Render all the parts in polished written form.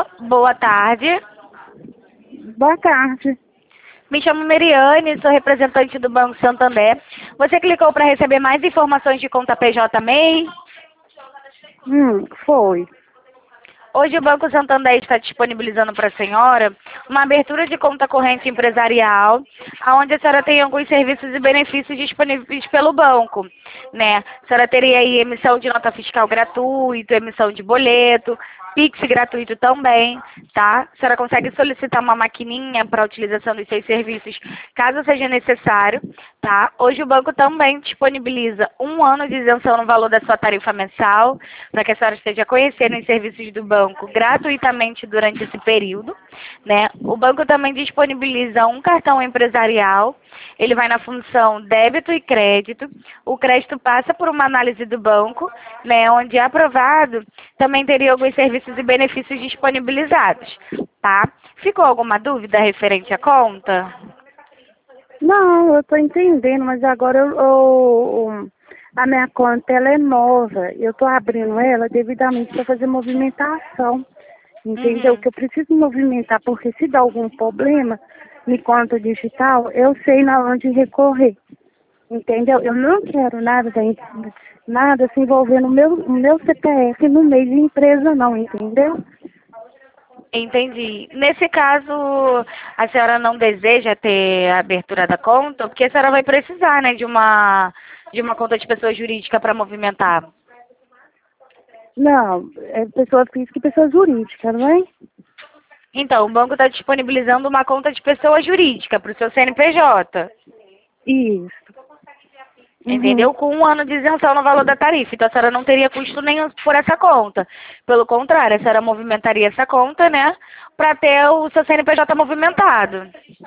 Alô, boa tarde. Boa tarde. Me chamo Meriane, sou representante do Banco Santander. Você clicou para receber mais informações de conta PJ MEI? Foi. Hoje o Banco Santander está disponibilizando para a senhora uma abertura de conta corrente empresarial, onde a senhora tem alguns serviços e benefícios disponíveis pelo banco, né? A senhora teria aí emissão de nota fiscal gratuita, emissão de boleto, Pix gratuito também, tá? A senhora consegue solicitar uma maquininha para a utilização dos seus serviços, caso seja necessário, tá? Hoje o banco também disponibiliza 1 ano de isenção no valor da sua tarifa mensal, para que a senhora esteja conhecendo os serviços do banco gratuitamente durante esse período, né? O banco também disponibiliza um cartão empresarial, ele vai na função débito e crédito. O crédito passa por uma análise do banco, né, onde aprovado, também teria alguns serviços e benefícios disponibilizados, tá? Ficou alguma dúvida referente à conta? Não, eu estou entendendo, mas agora a minha conta ela é nova. Eu estou abrindo ela devidamente para fazer movimentação. Entendeu? Que eu preciso movimentar, porque se dá algum problema em conta digital, eu sei na onde recorrer. Entendeu? Eu não quero nada se envolvendo o meu CPF no meio de empresa, não, entendeu? Entendi. Nesse caso, a senhora não deseja ter a abertura da conta, porque a senhora vai precisar, né, de uma conta de pessoa jurídica para movimentar. Não, é pessoa física e pessoa jurídica, não é? Então, o banco está disponibilizando uma conta de pessoa jurídica para o seu CNPJ. Isso. Entendeu? Com 1 ano de isenção no valor da tarifa. Então, a senhora não teria custo nenhum por essa conta. Pelo contrário, a senhora movimentaria essa conta, né, para ter o seu CNPJ movimentado.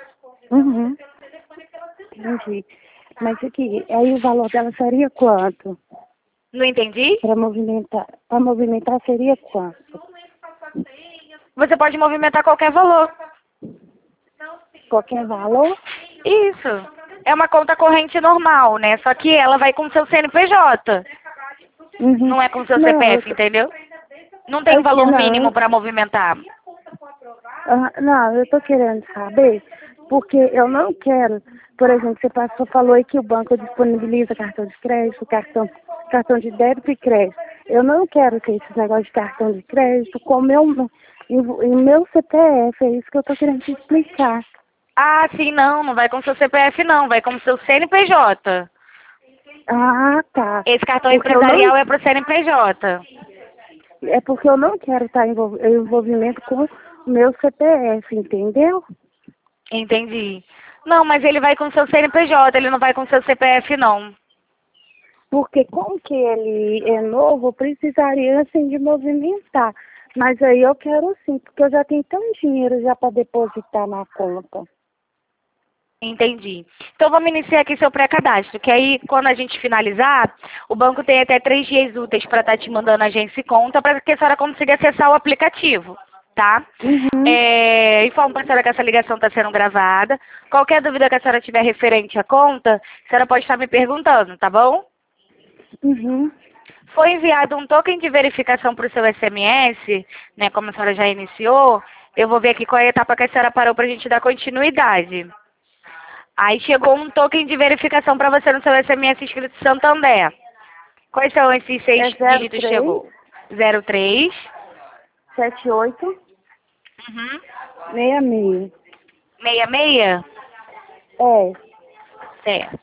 Entendi. Mas aqui, aí o valor dela seria quanto? Não entendi? Para movimentar seria quanto? Você pode movimentar qualquer valor. Qualquer valor? Isso. É uma conta corrente normal, né? Só que ela vai com o seu CNPJ. Não é com o seu Não, CPF, entendeu? Não tem valor mínimo para movimentar. Não, eu estou querendo saber, porque eu não quero, por exemplo, você falou aí que o banco disponibiliza cartão de crédito, cartão de débito e crédito. Eu não quero ter esses negócios de cartão de crédito com em meu CPF, é isso que eu estou querendo te explicar. Ah, sim, não vai com o seu CPF não, vai com o seu CNPJ. Ah, tá. Esse cartão Porque empresarial é para o CNPJ. É porque eu não quero estar em envolvimento com o meu CPF, entendeu? Entendi. Não, mas ele vai com o seu CNPJ, ele não vai com o seu CPF não. Porque como que ele é novo, eu precisaria assim de movimentar. Mas aí eu quero sim, porque eu já tenho tanto dinheiro já para depositar na conta. Entendi. Então vamos iniciar aqui seu pré-cadastro, que aí quando a gente finalizar, o banco tem até 3 dias úteis para estar te mandando a agência e conta para que a senhora consiga acessar o aplicativo, tá? Informo para a senhora que essa ligação está sendo gravada. Qualquer dúvida que a senhora tiver referente à conta, a senhora pode estar me perguntando, tá bom? Foi enviado um token de verificação para o seu SMS, né? Como a senhora já iniciou, eu vou ver aqui qual é a etapa que a senhora parou para a gente dar continuidade. Aí chegou um token de verificação para você no seu SMS escrito Santander. Quais são esses 6 dígitos que chegou? 03 78 66. 66? É. Certo.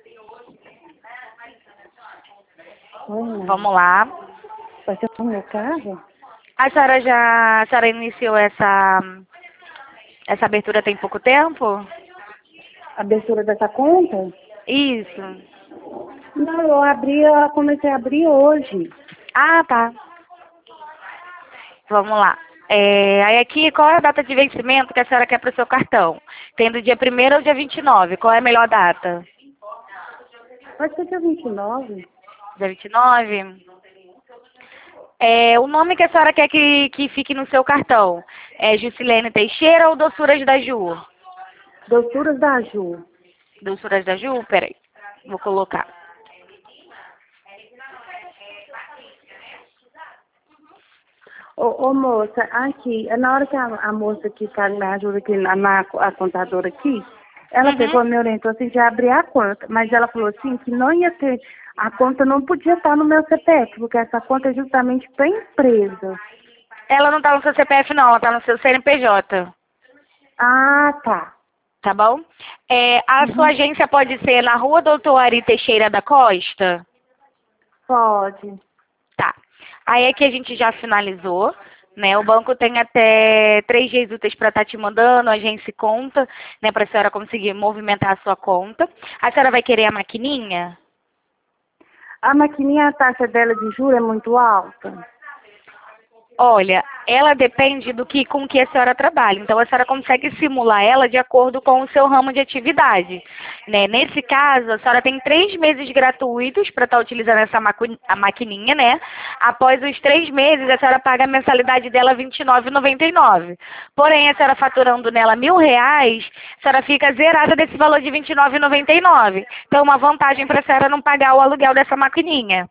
Vamos lá. Vai ser o meu carro? A senhora iniciou essa abertura tem pouco tempo? Abertura dessa conta? Isso. Não, eu comecei a abrir hoje. Ah, tá. Vamos lá. Aí aqui, qual é a data de vencimento que a senhora quer para o seu cartão? Tem do dia 1º ao dia 29. Qual é a melhor data? Pode ser dia 29. Dia 29? O nome que a senhora quer que fique no seu cartão? É Juscelene Teixeira ou Doçuras da Ju? Doçuras da Ju. Doçuras da Ju? Peraí. Vou colocar. Ô, moça, aqui, na hora que a moça que me ajuda aqui, a contadora aqui, ela Uhum. pegou, me orientou assim, de abrir a conta, mas ela falou assim que não ia ter, a conta não podia estar no meu CPF, porque essa conta é justamente para empresa. Ela não tá no seu CPF, não, ela tá no seu CNPJ. Ah, tá. Tá bom? A sua Uhum. agência pode ser na Rua Doutor Ari Teixeira da Costa? Pode. Tá. Aí aqui a gente já finalizou, né? O banco tem até 3 dias úteis para estar te mandando, a agência conta, né? Para a senhora conseguir movimentar a sua conta. A senhora vai querer a maquininha? A maquininha, a taxa dela de juros é muito alta? Olha, ela depende com que a senhora trabalha. Então, a senhora consegue simular ela de acordo com o seu ramo de atividade. Né? Nesse caso, a senhora tem 3 meses gratuitos para estar utilizando a maquininha, né? Após os 3 meses, a senhora paga a mensalidade dela R$ 29,99. Porém, a senhora faturando nela R$ 1.000, a senhora fica zerada desse valor de R$ 29,99. Então, uma vantagem para a senhora não pagar o aluguel dessa maquininha.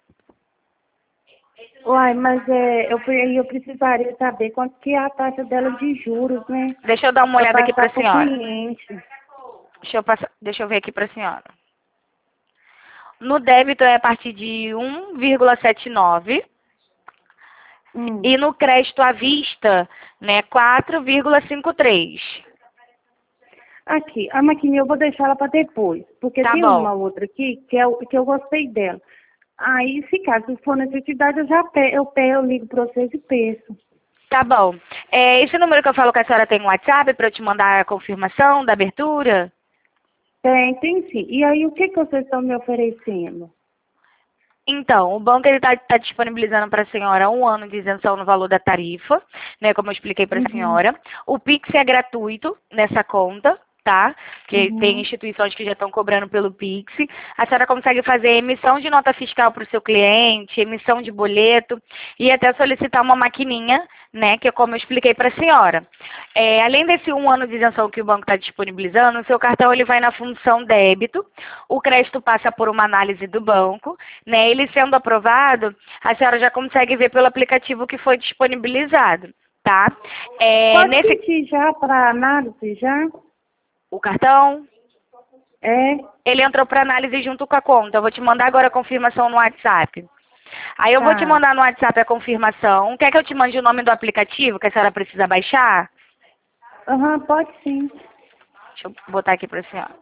Uai, mas eu precisaria saber quanto que é a taxa dela de juros, né? Deixa eu dar uma Para olhada aqui para passar a para o senhora. cliente. Deixa eu ver aqui para a senhora. No débito é a partir de 1,79 Hum. e no crédito à vista, né, 4,53. Aqui, a maquininha eu vou deixar ela para depois, porque Tá tem bom. uma outra aqui que eu gostei dela. Aí, se caso for necessidade, eu ligo para vocês e peço. Tá bom. Esse número que eu falo que a senhora tem um WhatsApp para eu te mandar a confirmação da abertura? Tem sim. E aí, o que que vocês estão me oferecendo? Então, o banco ele tá disponibilizando para a senhora 1 ano de isenção no valor da tarifa, né, como eu expliquei para a Uhum, senhora. O Pix é gratuito nessa conta, tá? Porque tem uhum. instituições que já estão cobrando pelo Pix. A senhora consegue fazer emissão de nota fiscal para o seu cliente, emissão de boleto e até solicitar uma maquininha, né, que é como eu expliquei para a senhora. Além desse 1 ano de isenção que o banco está disponibilizando, o seu cartão ele vai na função débito, o crédito passa por uma análise do banco, né? Ele sendo aprovado, a senhora já consegue ver pelo aplicativo que foi disponibilizado, tá? Pode Nesse pedir já para análise já? o cartão, É? ele entrou para análise junto com a conta. Eu vou te mandar agora a confirmação no WhatsApp. Aí eu vou te Tá. mandar no WhatsApp a confirmação. Quer que eu te mande o nome do aplicativo que a senhora precisa baixar? Aham, pode sim. Deixa eu botar aqui para a senhora.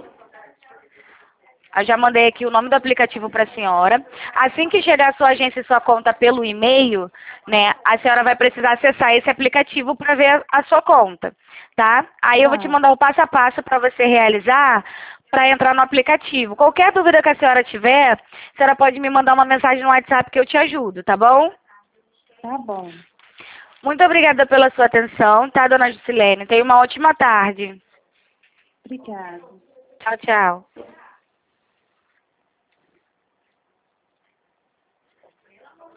Eu já mandei aqui o nome do aplicativo para a senhora. Assim que chegar a sua agência e sua conta pelo e-mail, né, a senhora vai precisar acessar esse aplicativo para ver a sua conta, tá? Aí eu vou te Tá. mandar o passo a passo para você realizar para entrar no aplicativo. Qualquer dúvida que a senhora tiver, a senhora pode me mandar uma mensagem no WhatsApp que eu te ajudo, tá bom? Tá bom. Muito obrigada pela sua atenção, tá, dona Juscelene? Tenha uma ótima tarde. Obrigada. Tchau, tchau.